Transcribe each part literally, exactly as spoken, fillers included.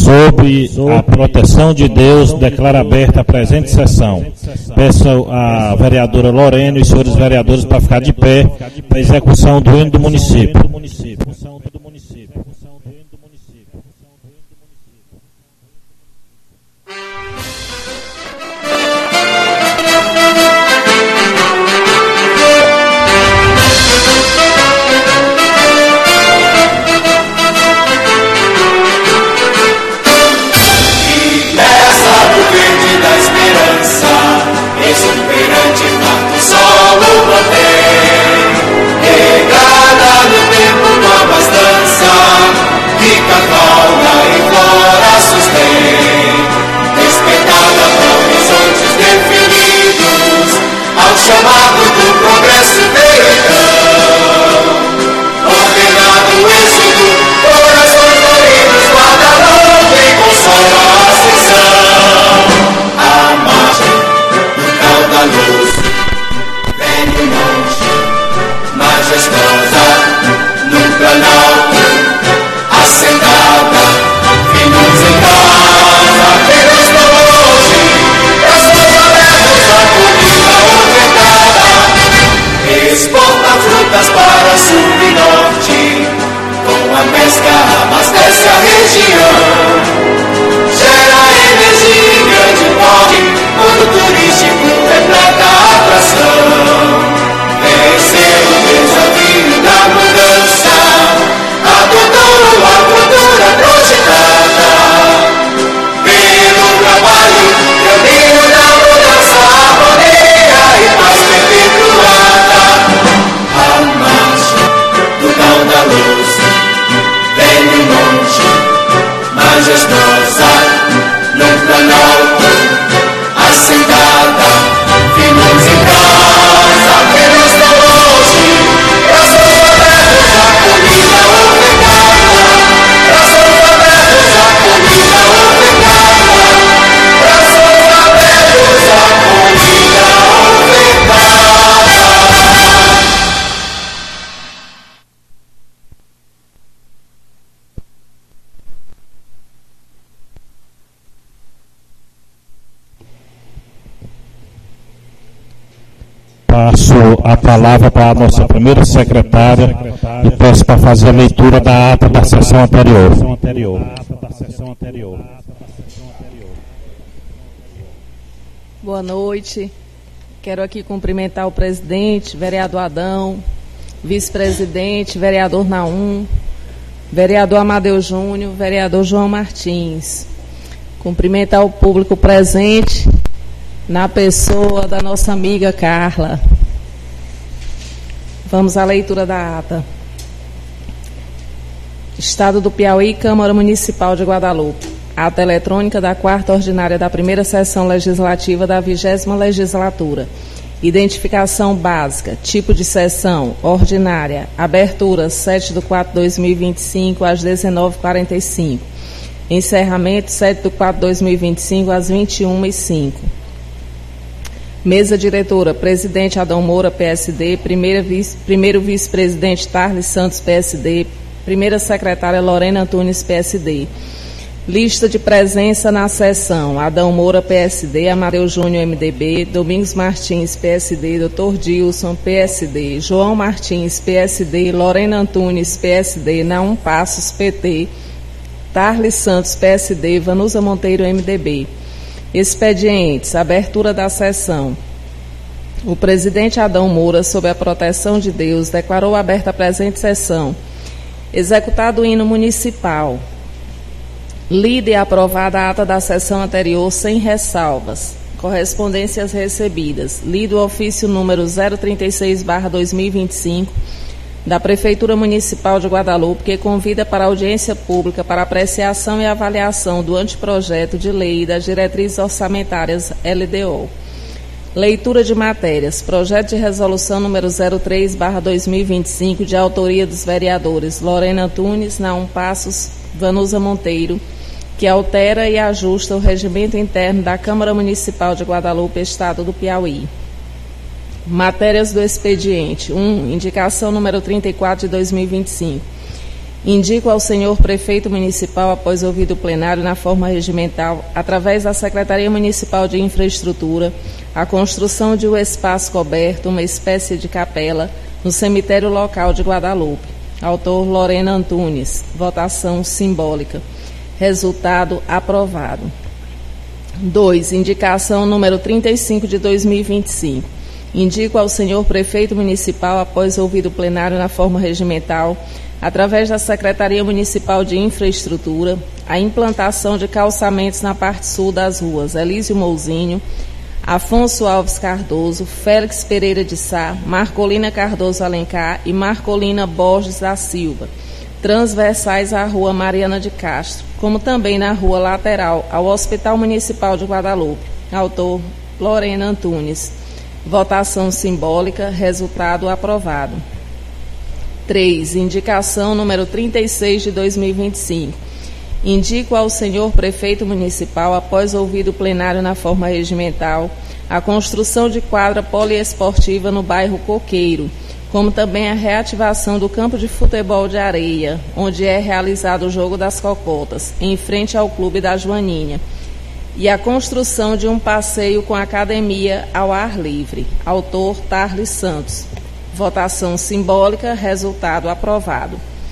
Sob a proteção de Deus, declaro aberta a presente sessão. Peço à vereadora Lorena e os senhores vereadores para ficar de pé para a execução do hino do município. Exuberante, farto solo mantém, regada no tempo com abastança, rica fauna e flora sustém, respeitada por horizontes definidos, ao chamado do progresso veio então, ordenado o êxodo, corações floridos, guarda-longa e consola a ascensão, a margem da luz, vem do monte, majestosa, num planalto, assentada, filhos em casa, Deus tão longe, braços abertos, acolhida ofertada, exporta frutas para sul e norte, com a pesca abastece a região, gera energia em grande porte, mundo turístico repleta a atração. Venceu o desafio da mudança, adotou a cultura projetada. Pelo trabalho, caminho da mudança, harmonia e paz perpetuada. A marcha do gal da luz, vem do monte, majestosa, num planalto, assentada, filhos em casa, Deus tão longe, braços abertos, acolhida ofertada, braços abertos, acolhida ofertada, braços abertos, acolhida ofertada. Passo a palavra para a nossa primeira secretária e peço para fazer a leitura da ata da sessão anterior. Boa noite. Quero aqui cumprimentar o presidente, vereador Adão, vice-presidente, vereador Naum, vereador Amadeu Júnior, vereador João Martins. Cumprimentar o público presente, na pessoa da nossa amiga Carla. Vamos à leitura da ata. Estado do Piauí, Câmara Municipal de Guadalupe. Ata eletrônica da quarta ordinária da primeira sessão legislativa da vigésima legislatura. Identificação básica, tipo de sessão, ordinária, abertura sete de quatro de dois mil e vinte e cinco às dezenove e quarenta e cinco. Encerramento sete de quatro de dois mil e vinte e cinco às vinte e uma e cinco. Mesa diretora, presidente Adão Moura, P S D, primeira vice, primeiro vice-presidente Tarles Santos, P S D, primeira secretária Lorena Antunes, P S D. Lista de presença na sessão, Adão Moura, P S D, Amadeu Júnior, M D B, Domingos Martins, P S D, doutor Dilson, P S D, João Martins, P S D, Lorena Antunes, P S D, Naum Passos, P T, Tarles Santos, P S D, Vanusa Monteiro, M D B. Expedientes, abertura da sessão. O presidente Adão Moura, sob a proteção de Deus, declarou aberta a presente sessão. Executado o hino municipal. Lida e aprovada a ata da sessão anterior sem ressalvas. Correspondências recebidas. Lido o ofício número zero trinta e seis barra dois mil e vinte e cinco da Prefeitura Municipal de Guadalupe, que convida para audiência pública para apreciação e avaliação do anteprojeto de lei e das diretrizes orçamentárias L D O. Leitura de matérias. Projeto de resolução número zero três barra dois mil e vinte e cinco, de autoria dos vereadores Lorena Antunes, Naum Passos, Vanusa Monteiro, que altera e ajusta o regimento interno da Câmara Municipal de Guadalupe, Estado do Piauí. Matérias do expediente. um. Indicação número trinta e quatro de dois mil e vinte e cinco. Indico ao senhor prefeito municipal, após ouvido o plenário na forma regimental, através da Secretaria Municipal de Infraestrutura, a construção de um espaço coberto, uma espécie de capela, no cemitério local de Guadalupe. Autor Lorena Antunes. Votação simbólica. Resultado aprovado. dois. Indicação número trinta e cinco de dois mil e vinte e cinco. Indico ao senhor prefeito municipal, após ouvido o plenário na forma regimental, através da Secretaria Municipal de Infraestrutura, a implantação de calçamentos na parte sul das ruas Elísio Mouzinho, Afonso Alves Cardoso, Félix Pereira de Sá, Marcolina Cardoso Alencar e Marcolina Borges da Silva, transversais à rua Mariana de Castro, como também na rua lateral ao Hospital Municipal de Guadalupe. Autor Lorena Antunes. Votação simbólica. Resultado aprovado. três. Indicação número trinta e seis de dois mil e vinte e cinco. Indico ao senhor prefeito municipal, após ouvido o plenário na forma regimental, a construção de quadra poliesportiva no bairro Coqueiro, como também a reativação do campo de futebol de areia, onde é realizado o jogo das cocotas, em frente ao Clube da Joaninha, e a construção de um passeio com academia ao ar livre. Autor Tarles Santos. Votação simbólica. Resultado aprovado.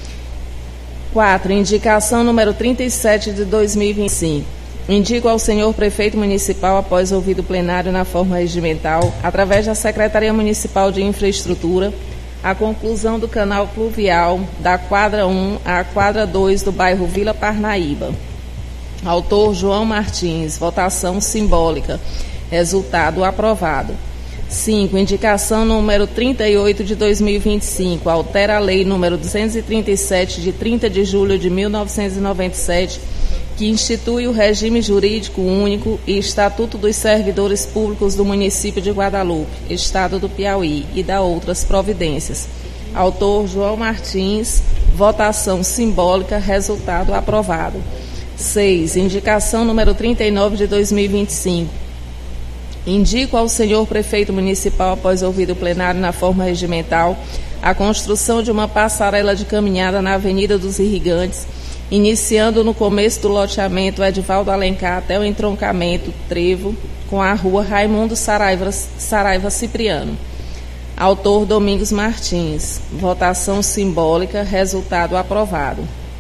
quatro. Indicação número trinta e sete de dois mil e vinte e cinco. Indico ao senhor prefeito municipal, após ouvido o plenário na forma regimental, através da Secretaria Municipal de Infraestrutura, a conclusão do canal pluvial da quadra um à quadra dois do bairro Vila Parnaíba. Autor João Martins. Votação simbólica. Resultado aprovado. cinco. Indicação número trinta e oito de dois mil e vinte e cinco. Altera a lei número duzentos e trinta e sete de trinta de julho de mil novecentos e noventa e sete, que institui o regime jurídico único e estatuto dos servidores públicos do município de Guadalupe, estado do Piauí, e dá outras providências. Autor João Martins. Votação simbólica. Resultado aprovado. seis. Indicação número trinta e nove de dois mil e vinte e cinco. Indico ao senhor prefeito municipal, após ouvido o plenário na forma regimental, a construção de uma passarela de caminhada na Avenida dos Irrigantes, iniciando no começo do loteamento Edivaldo Alencar até o entroncamento Trevo com a rua Raimundo Saraiva, Saraiva Cipriano. Autor Domingos Martins. Votação simbólica. Resultado aprovado.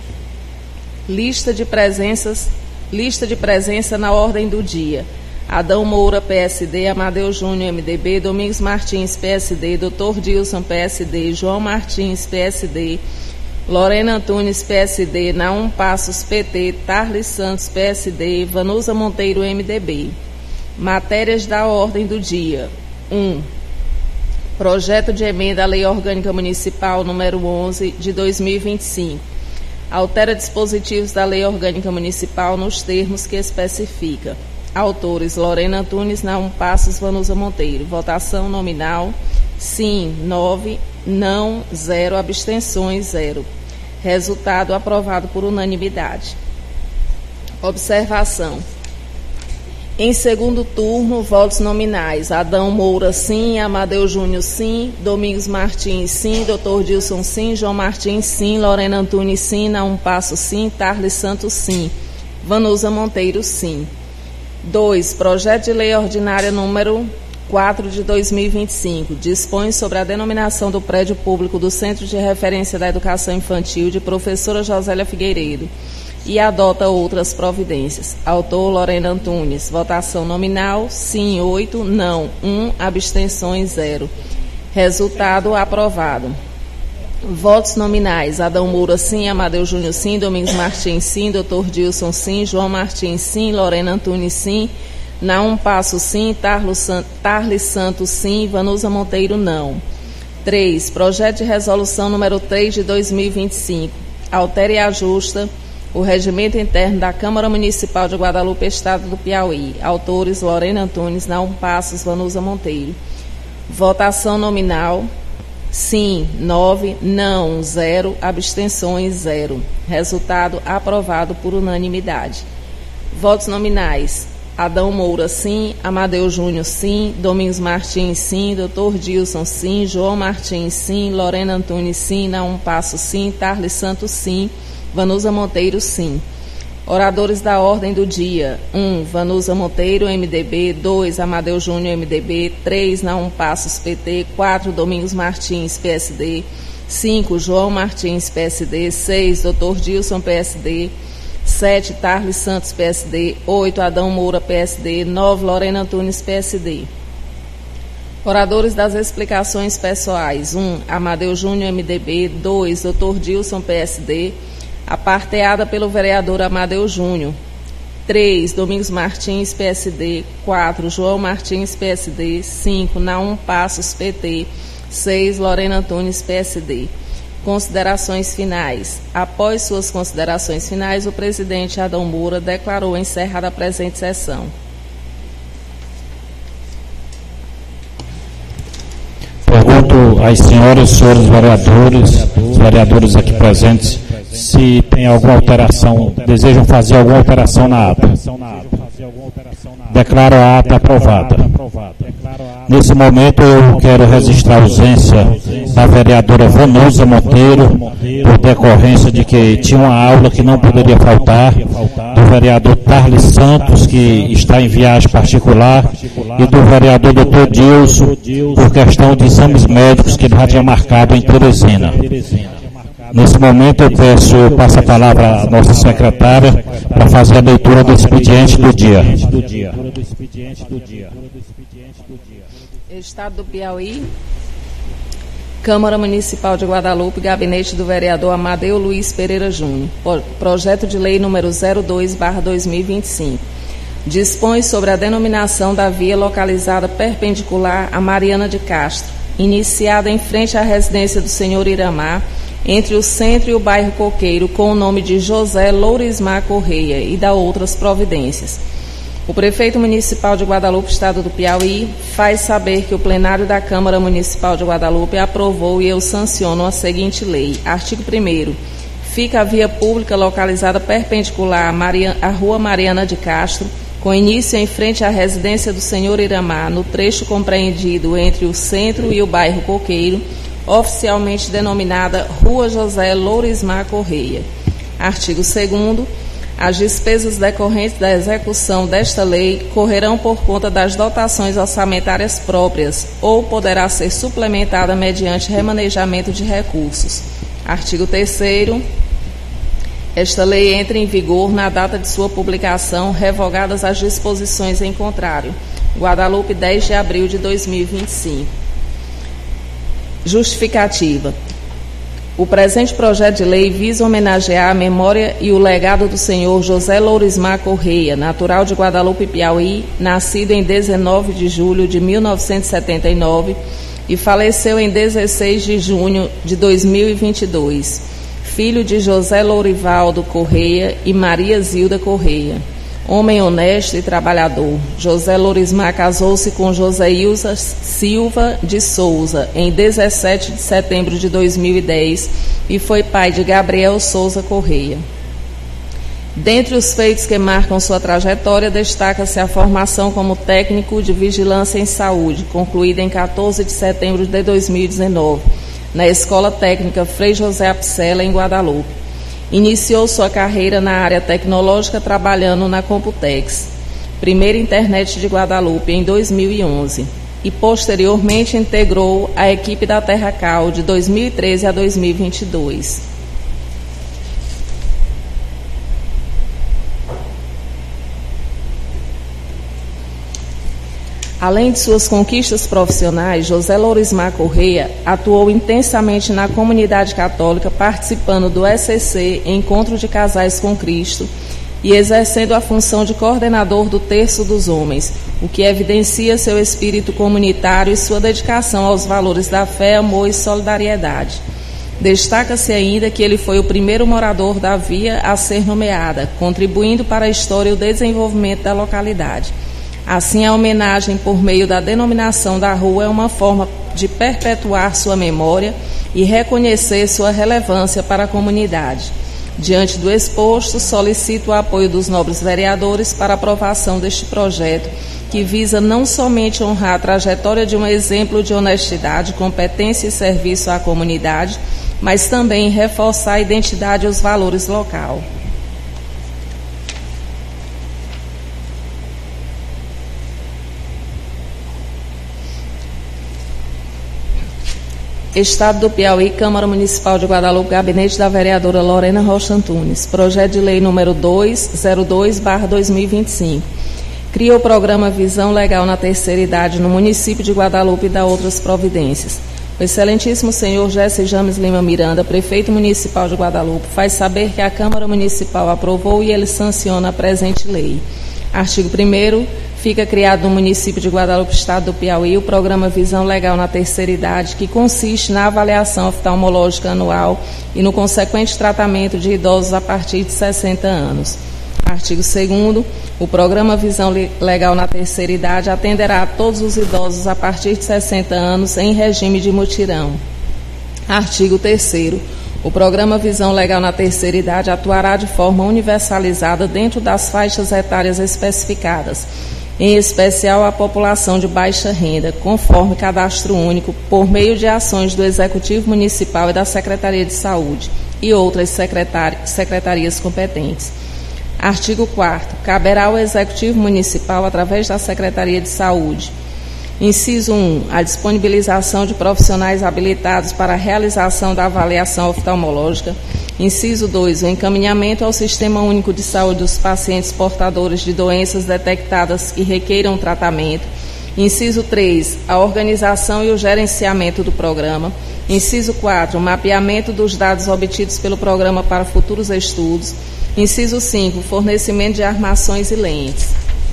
Lista de presenças, lista de presença na ordem do dia. Adão Moura, P S D, Amadeu Júnior, M D B, Domingos Martins, P S D, doutor Dilson, P S D, João Martins, P S D, Lorena Antunes, P S D, Naum Passos, P T, Tarles Santos, P S D, Vanusa Monteiro, M D B. Matérias da ordem do dia. um. Projeto de emenda à Lei Orgânica Municipal número onze de dois mil e vinte e cinco. Altera dispositivos da Lei Orgânica Municipal nos termos que especifica. Autores Lorena Antunes, Naum Passos, Vanusa Monteiro. Votação nominal. Sim, nove. Não, zero. Abstenções, zero. Resultado aprovado por unanimidade. Observação. Em segundo turno, votos nominais. Adão Moura, sim. Amadeu Júnior, sim. Domingos Martins, sim. doutor Dilson, sim. João Martins, sim. Lorena Antunes, sim. Naum Passos, sim. Tarles Santos, sim. Vanusa Monteiro, sim. dois. Projeto de Lei Ordinária número quatro de dois mil e vinte e cinco. Dispõe sobre a denominação do prédio público do Centro de Referência da Educação Infantil de professora Josélia Figueiredo e adota outras providências. Autor Lorena Antunes. Votação nominal. Sim, oito. Não, um. Abstenções, zero. Resultado aprovado. Votos nominais. Adão Moura, sim. Amadeu Júnior, sim. Domingos Martins, sim. doutor Dilson, sim. João Martins, sim. Lorena Antunes, sim. Naum Passo, sim. Tarles Santos, sim. Vanusa Monteiro, não. três. Projeto de resolução número três de dois mil e vinte e cinco. Altera e ajusta o regimento interno da Câmara Municipal de Guadalupe, estado do Piauí. Autores Lorena Antunes, Naum Passos, Vanusa Monteiro. Votação nominal. Sim, nove. Não, zero. Abstenções, zero. Resultado aprovado por unanimidade. Votos nominais. Adão Moura, sim. Amadeu Júnior, sim. Domingos Martins, sim. doutor Dilson, sim. João Martins, sim. Lorena Antunes, sim. Naum Passo, sim. Tarles Santos, sim. Vanusa Monteiro, sim. Oradores da ordem do dia: um. Vanusa Monteiro, M D B. dois. Amadeu Júnior, M D B. três. Naum Passos, P T. quatro. Domingos Martins, P S D. cinco. João Martins, P S D. seis. doutor Dilson, P S D. sete. Tarles Santos, P S D. oito. Adão Moura, P S D. nove. Lorena Antunes, P S D. Oradores das explicações pessoais: um. Amadeu Júnior, M D B. dois. doutor Dilson, P S D. Aparteada pelo vereador Amadeu Júnior. três. Domingos Martins, P S D. quatro. João Martins, P S D. cinco. Naum Passos, P T. seis. Lorena Antunes, P S D. Considerações finais. Após suas considerações finais, o presidente Adão Moura declarou encerrada a presente sessão. Pergunto às senhoras e senhores vereadores, os vereadores aqui presentes, se tem alguma alteração, desejam fazer alguma alteração na ata. Declaro a ata aprovada. Nesse momento eu quero registrar a ausência da vereadora Vanusa Monteiro, por decorrência de que tinha uma aula que não poderia faltar, do vereador Tarles Santos, que está em viagem particular, e do vereador doutor Dilson, por questão de exames médicos que ele já tinha marcado em Teresina. Nesse momento eu peço, eu passo a palavra à nossa secretária para fazer a leitura do expediente do dia. Estado do Piauí, Câmara Municipal de Guadalupe, gabinete do vereador Amadeu Luiz Pereira Júnior. Projeto de lei número zero dois barra dois mil e vinte e cinco. Dispõe sobre a denominação da via localizada perpendicular a Mariana de Castro, iniciada em frente à residência do senhor Iramar, entre o centro e o bairro Coqueiro, com o nome de José Lourismar Correia, e da outras providências. O prefeito municipal de Guadalupe, estado do Piauí, faz saber que o plenário da Câmara Municipal de Guadalupe aprovou e eu sanciono a seguinte lei. Artigo primeiro. Fica a via pública localizada perpendicular à Rua Mariana de Castro, com início em frente à residência do senhor Iramar, no trecho compreendido entre o centro e o bairro Coqueiro, oficialmente denominada Rua José Lourismar Correia. Artigo segundo. As despesas decorrentes da execução desta lei correrão por conta das dotações orçamentárias próprias ou poderá ser suplementada mediante remanejamento de recursos. Artigo terceiro. Esta lei entra em vigor na data de sua publicação, revogadas as disposições em contrário. Guadalupe, dez de abril de dois mil e vinte e cinco. Justificativa. O presente projeto de lei visa homenagear a memória e o legado do senhor José Lourismar Correia, natural de Guadalupe, Piauí, nascido em dezenove de julho de mil novecentos e setenta e nove e faleceu em dezesseis de junho de dois mil e vinte e dois. Filho de José Lourivaldo Correia e Maria Zilda Correia. Homem honesto e trabalhador, José Lourismar casou-se com Joséilza Silva de Souza em dezessete de setembro de dois mil e dez e foi pai de Gabriel Souza Correia. Dentre os feitos que marcam sua trajetória, destaca-se a formação como técnico de vigilância em saúde, concluída em quatorze de setembro de dois mil e dezenove, na Escola Técnica Frei José Apsela, em Guadalupe. Iniciou sua carreira na área tecnológica trabalhando na Computex, primeira internet de Guadalupe, em dois mil e onze, e posteriormente integrou a equipe da Terracal de dois mil e treze a dois mil e vinte e dois. Além de suas conquistas profissionais, José Lourismar Correia atuou intensamente na comunidade católica, participando do E C C, Encontro de Casais com Cristo, e exercendo a função de coordenador do Terço dos Homens, o que evidencia seu espírito comunitário e sua dedicação aos valores da fé, amor e solidariedade. Destaca-se ainda que ele foi o primeiro morador da via a ser nomeada, contribuindo para a história e o desenvolvimento da localidade. Assim, a homenagem por meio da denominação da rua é uma forma de perpetuar sua memória e reconhecer sua relevância para a comunidade. Diante do exposto, solicito o apoio dos nobres vereadores para a aprovação deste projeto, que visa não somente honrar a trajetória de um exemplo de honestidade, competência e serviço à comunidade, mas também reforçar a identidade e os valores local. Estado do Piauí, Câmara Municipal de Guadalupe, gabinete da vereadora Lorena Rocha Antunes. Projeto de lei número duzentos e dois barra dois mil e vinte e cinco. Cria o programa Visão Legal na Terceira Idade no município de Guadalupe e dá outras providências. O excelentíssimo senhor Jesse James Lima Miranda, prefeito municipal de Guadalupe, faz saber que a Câmara Municipal aprovou e ele sanciona a presente lei. Artigo primeiro. Fica criado no município de Guadalupe, estado do Piauí, o programa Visão Legal na Terceira Idade, que consiste na avaliação oftalmológica anual e no consequente tratamento de idosos a partir de sessenta anos. Artigo segundo. O programa Visão Legal na Terceira Idade atenderá a todos os idosos a partir de sessenta anos em regime de mutirão. Artigo terceiro. O programa Visão Legal na Terceira Idade atuará de forma universalizada dentro das faixas etárias especificadas, em especial a população de baixa renda, conforme cadastro único, por meio de ações do Executivo Municipal e da Secretaria de Saúde e outras secretari- secretarias competentes. Artigo quarto. Caberá ao Executivo Municipal, através da Secretaria de Saúde, inciso um, a disponibilização de profissionais habilitados para a realização da avaliação oftalmológica. Inciso dois, o encaminhamento ao Sistema Único de Saúde dos pacientes portadores de doenças detectadas que requeiram tratamento. Inciso três, a organização e o gerenciamento do programa. Inciso quatro, o mapeamento dos dados obtidos pelo programa para futuros estudos. Inciso cinco, o fornecimento de armações e lentes.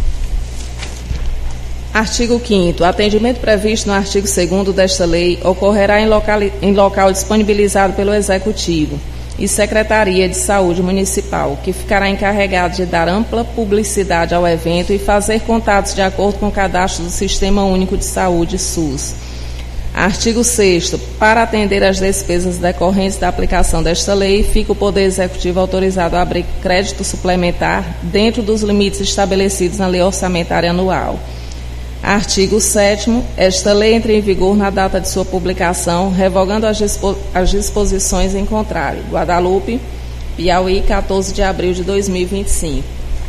Artigo quinto. O atendimento previsto no artigo segundo desta lei ocorrerá em local, em local disponibilizado pelo Executivo e Secretaria de Saúde Municipal, que ficará encarregado de dar ampla publicidade ao evento e fazer contatos de acordo com o cadastro do Sistema Único de Saúde, SUS. Artigo sexto. Para atender às despesas decorrentes da aplicação desta lei, fica o Poder Executivo autorizado a abrir crédito suplementar dentro dos limites estabelecidos na Lei Orçamentária Anual. Artigo sétimo. Esta lei entra em vigor na data de sua publicação, revogando as, dispo as disposições em contrário. Guadalupe, Piauí, quatorze de abril de dois mil e vinte e cinco.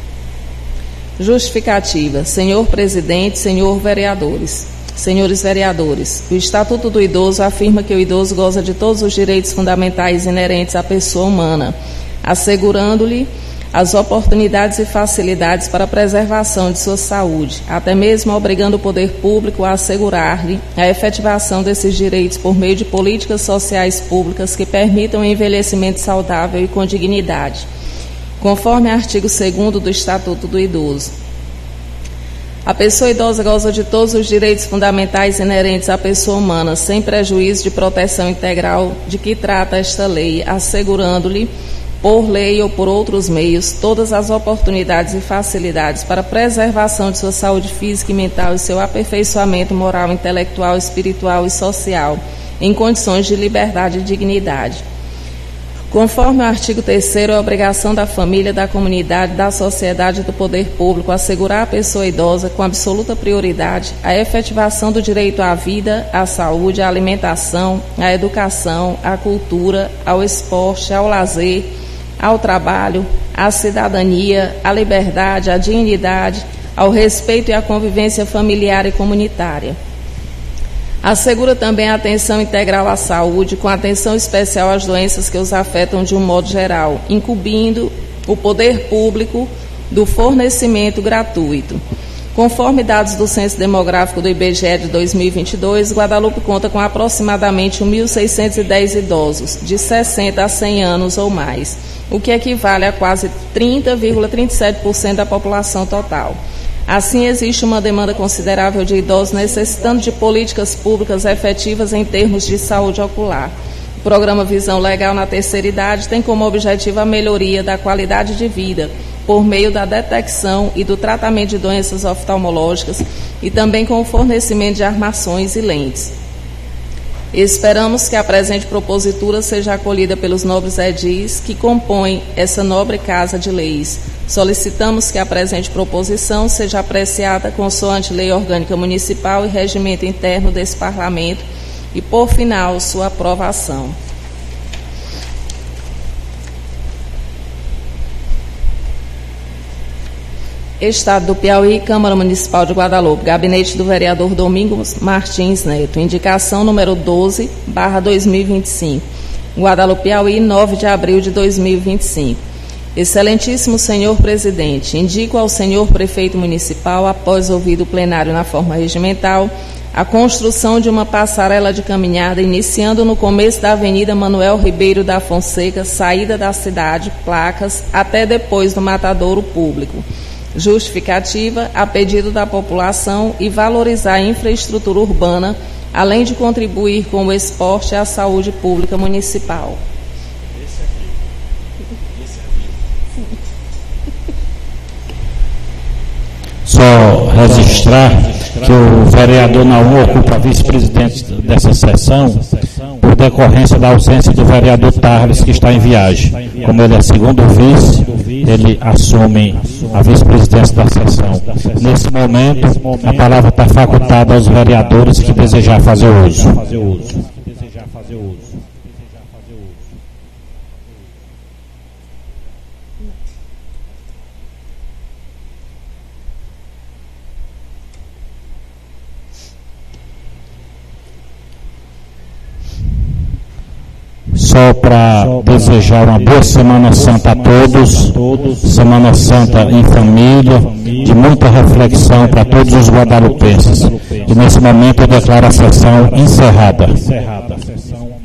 Justificativa. Senhor Presidente, senhor vereadores. Senhores vereadores, o Estatuto do Idoso afirma que o idoso goza de todos os direitos fundamentais inerentes à pessoa humana, assegurando-lhe as oportunidades e facilidades para a preservação de sua saúde, até mesmo obrigando o poder público a assegurar-lhe a efetivação desses direitos por meio de políticas sociais públicas que permitam o envelhecimento saudável e com dignidade, conforme artigo segundo do Estatuto do Idoso. A pessoa idosa goza de todos os direitos fundamentais inerentes à pessoa humana, sem prejuízo de proteção integral de que trata esta lei, assegurando-lhe, por lei ou por outros meios, todas as oportunidades e facilidades para a preservação de sua saúde física e mental e seu aperfeiçoamento moral, intelectual, espiritual e social, em condições de liberdade e dignidade. Conforme o artigo terceiro, é obrigação da família, da comunidade, da sociedade e do poder público assegurar à pessoa idosa, com absoluta prioridade, a efetivação do direito à vida, à saúde, à alimentação, à educação, à cultura, ao esporte, ao lazer, ao trabalho, à cidadania, à liberdade, à dignidade, ao respeito e à convivência familiar e comunitária. Assegura também a atenção integral à saúde, com atenção especial às doenças que os afetam de um modo geral, incumbindo o poder público do fornecimento gratuito. Conforme dados do Censo Demográfico do I B G E de dois mil e vinte e dois, Guadalupe conta com aproximadamente mil seiscentos e dez idosos, de sessenta a cem anos ou mais, o que equivale a quase trinta vírgula trinta e sete por cento da população total. Assim, existe uma demanda considerável de idosos necessitando de políticas públicas efetivas em termos de saúde ocular. O programa Visão Legal na Terceira Idade tem como objetivo a melhoria da qualidade de vida por meio da detecção e do tratamento de doenças oftalmológicas e também com o fornecimento de armações e lentes. Esperamos que a presente propositura seja acolhida pelos nobres edis que compõem essa nobre Casa de Leis. Solicitamos que a presente proposição seja apreciada consoante Lei Orgânica Municipal e regimento interno desse Parlamento e, por final, sua aprovação. Estado do Piauí, Câmara Municipal de Guadalupe, Gabinete do Vereador Domingos Martins Neto, indicação número doze, barra dois mil e vinte e cinco, Guadalupe, Piauí, nove de abril de dois mil e vinte e cinco. Excelentíssimo senhor presidente, indico ao senhor prefeito municipal, após ouvido o plenário na forma regimental, a construção de uma passarela de caminhada iniciando no começo da Avenida Manuel Ribeiro da Fonseca, saída da cidade, placas, até depois do matadouro público. Justificativa a pedido da população e valorizar a infraestrutura urbana, além de contribuir com o esporte e a saúde pública municipal. Só registrar que o vereador Naum ocupa a vice-presidente dessa sessão por decorrência da ausência do vereador Tarles, que está em viagem. Como ele é segundo vice, ele assume a vice-presidência da sessão. Nesse momento, a palavra está facultada aos vereadores que desejar fazer uso. Só para desejar uma boa Semana Santa a todos, Semana Santa em família, de muita reflexão para todos os guadalupenses. E nesse momento eu declaro a sessão encerrada.